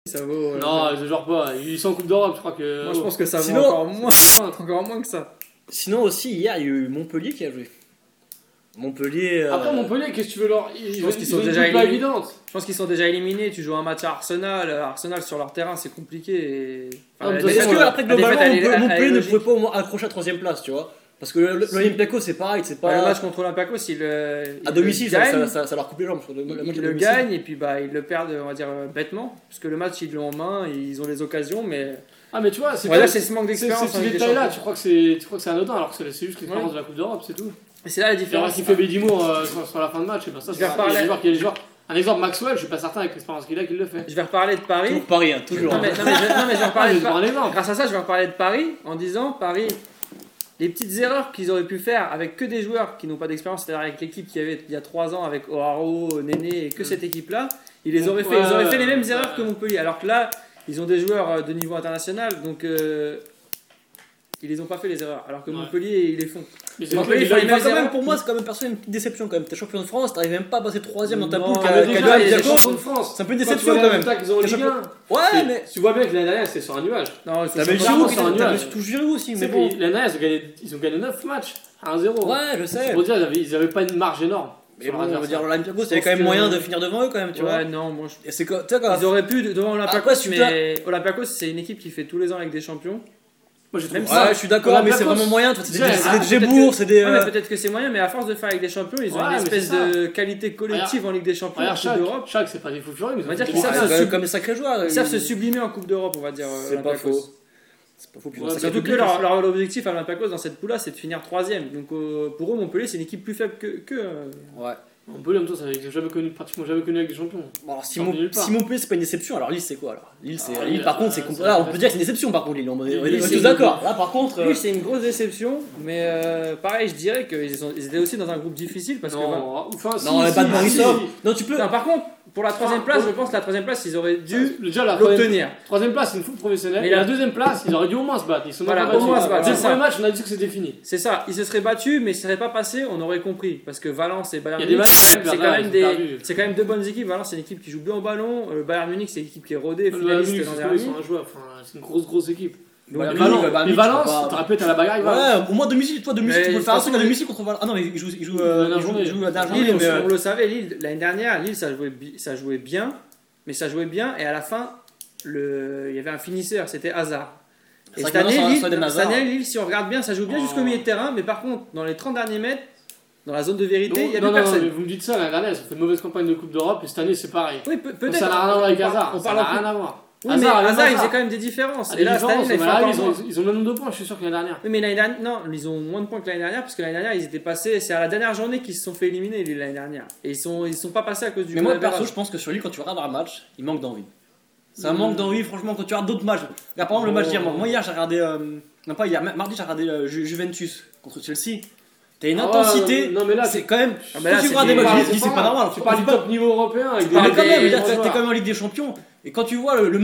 Ça vaut. Non, je genre pas. Ils sont en Coupe d'Europe, je crois que. Moi, je pense que ça vaut Sinon- encore moins que ça. Sinon aussi, hier, il y a eu Montpellier qui a joué. Montpellier... Après, Montpellier, qu'est-ce que tu veux leur. Je pense qu'ils sont ont une déjà coupe pas éliminés. évidente. Je pense qu'ils sont déjà éliminés. Tu joues un match à Arsenal. Arsenal sur leur terrain, c'est compliqué. Et... Ah, mais Mais est-ce façon, que après, la défaite, globalement, elle est Montpellier ne logique. pouvait pas au moins accrocher la 3ème place, tu vois? Parce que l'Olympiakos, c'est pareil, c'est pas... Le match contre l'Olympiakos, il À domicile, gagne, ça leur coupe les jambes. Le match à ils le domicile. gagnent et puis ils le perdent, on va dire, bêtement. Parce que le match, ils l'ont en main, ils ont les occasions, mais. Ah, mais tu vois, c'est On va pas. dire c'est ce manque d'expérience. Ces en Ligue des détails-là, Champions. tu crois que c'est anodin alors que c'est juste l'expérience de la Coupe d'Europe, c'est tout. Et c'est là la Il y aura différence. qui fait Bédimour sur la fin de match, et ben ça, Je vais c'est reparler. il y a des joueurs. Un exemple, Maxwell, je suis pas certain avec l'expérience qu'il a qu'il le fait. Je vais reparler de Paris. Toujours Paris, hein, toujours. Non, mais je vais reparler de je prends Paris. un exemple. Grâce à ça, je vais reparler de Paris en disant Paris, les petites erreurs qu'ils auraient pu faire avec que des joueurs qui n'ont pas d'expérience, c'est-à-dire avec l'équipe qu'il y avait il y a 3 ans avec O'Haro, Néné et que cette équipe-là, ils les auraient fait. Ils auraient fait les mêmes erreurs que Montpellier. Alors que là, ils ont des joueurs de niveau international, donc ils les ont pas fait les erreurs. Alors que Ouais. Montpellier, ils les font. Mais c'est Montpellier, que- il fallait Enfin, même quand même, erreurs. pour moi, c'est quand même personnellement une petite déception quand même. T'es champion de France, t'arrives même pas à passer 3ème dans ta Non, poule. mais qu'à déjà, Lyon, les Olympiakos. champions de France. C'est un peu une Quand tu déception vois quand les même. résultats qu'ils ont en Les Ligue 1. Ouais, mais. Tu vois bien que l'année dernière, c'était sur un nuage. Non, ils sont T'avais champions Giroud de qui France. un t'avais nuage. tout Giroud aussi, mais C'est bon. l'année dernière, ils ont gagné 9 matchs à 1-0. Ouais, je sais. C'est pour dire, ils avaient pas une marge énorme. Mais sur bon, leur on veut adversaire. dire l'Olympiakos, il y pense avait quand même que- moyen de finir devant eux quand même, tu vois. Ouais, non, moi je. Et c'est quoi, tu sais, quand. Ils auraient pu devant Olympiakos, Après, si mais Olympiakos c'est une équipe qui fait tous les ans avec des champions. Moi, j'ai Même trouvé ça, Ouais, je suis d'accord, mais c'est Olympiakos, vraiment moyen. C'est déjà, des peut-être Gébourg, que- c'est des. Ouais, mais peut-être que c'est moyen, mais à force de faire avec des champions, ils ont Ouais, une mais espèce c'est de qualité collective en Ligue des Champions, en Regarde, Coupe d'Europe. chaque, c'est pas des fous furieux, mais On va ils dire ont qu'ils fait savent des se bons Ouais, sub- comme des sacrés joueurs. Ils savent se sublimer en Coupe d'Europe, on va dire. C'est pas Olympiakos. faux. C'est pas faux. Puis Ouais, on sait c'est que Surtout que public, leur objectif à Olympiakos dans cette poule-là, c'est de finir 3ème. Donc pour eux, Montpellier, c'est une équipe plus faible que Ouais. Montpellier, en même temps, ça n'avait jamais connu, pratiquement jamais connu avec des champions. Bon, alors, si Sorti nulle part. Montpellier c'est pas une déception, alors Lille c'est quoi alors Lille, Ah, Lille Lille, par contre c'est c'est là on pas peut dire que c'est une déception par contre Lille, on est Lille, tous c'est d'accord. Là par contre. Lui, c'est une grosse déception, mais pareil, je dirais ils étaient aussi dans un groupe difficile parce que. Non, enfin, si, Non, si, pas de si, Borisov. si. Non, tu peux. Non, par contre, pour la 3ème Enfin, place, pour- je pense que la 3ème place, ils auraient dû Déjà, la l'obtenir. troisième place, c'est une foule professionnelle. Mais Et la- la deuxième place, ils auraient dû au moins se battre. Ils sont Voilà, même pas au moins battus. se battre, Dès le c'est premier ça. match, on a dit que c'était fini. C'est ça, ils se seraient battus, mais ils ne seraient pas passés, on aurait compris. Parce que Valence et Bayern Il y a des Munich, matchs, c'est ils quand même ont perdu. c'est quand même deux bonnes équipes. Valence, c'est une équipe qui joue bien au ballon. Bayern Munich, c'est une équipe qui est rodée, Le finaliste Munich, l'an ils dernier. sont injouables. Enfin, c'est une grosse équipe. Donc, Ouais, Et Munich, Valence, Bayern et Munich, Valence, c'est pas- tu te rappelles, t'as la bagarre, il va. Ouais, au moins domicile, toi domicile, Mais tu peux de faire un toute truc à façon, domicile contre Valence. Ah non, mais il joue la dernière journée. la dernière Lille, journée, mais. on le savait, Lille, l'année dernière, Lille, ça jouait bien. Mais ça jouait bien, et à la fin, il y avait un finisseur, c'était Hazard. Et C'est cette vrai que année, maintenant, ça Lille, soit des cette Hazard. année, Lille, si on regarde bien, ça joue bien Oh. jusqu'au milieu de terrain, mais par contre, dans les 30 derniers mètres, dans la zone de vérité, il n'y a Non, plus non, personne. mais vous me dites ça, l'année dernière, ils ont fait une mauvaise campagne de Coupe d'Europe, et cette année, c'est pareil. Oui, Donc, peut-être. ça n'a rien à voir avec on parle- Hazard. on Ça parle n'a en rien à voir. Oui, mais même Hazard, il faisait quand même des différences. Et là, cette année, il fait encore moins. Ils ont le même nombre de points, je suis sûr que l'année dernière. Oui, mais l'année dernière, non, ils ont moins de points que l'année dernière, parce que l'année dernière, ils étaient passés. C'est à la dernière journée qu'ils se sont fait éliminer, Lille, l'année dernière. Et ils sont pas passés à cause du. Mais moi goal perso, average. je pense que sur Lille, quand tu regardes un match, il manque d'envie. C'est un manque d'envie, franchement, quand tu regardes d'autres matchs. Regarde, par exemple, le match d'hier, moi hier, j'ai regardé. Non, pas hier, mardi, j'ai regardé Juventus contre Chelsea. T'as une intensité, Non, mais là, c'est quand même. Ah, mais là, Quand tu c'est regardes des des- matchs, je dis, c'est pas normal. Tu parles du top niveau européen avec Tu des Mais parles quand même, des- t'es quand même en Ligue des Champions. Et quand tu vois le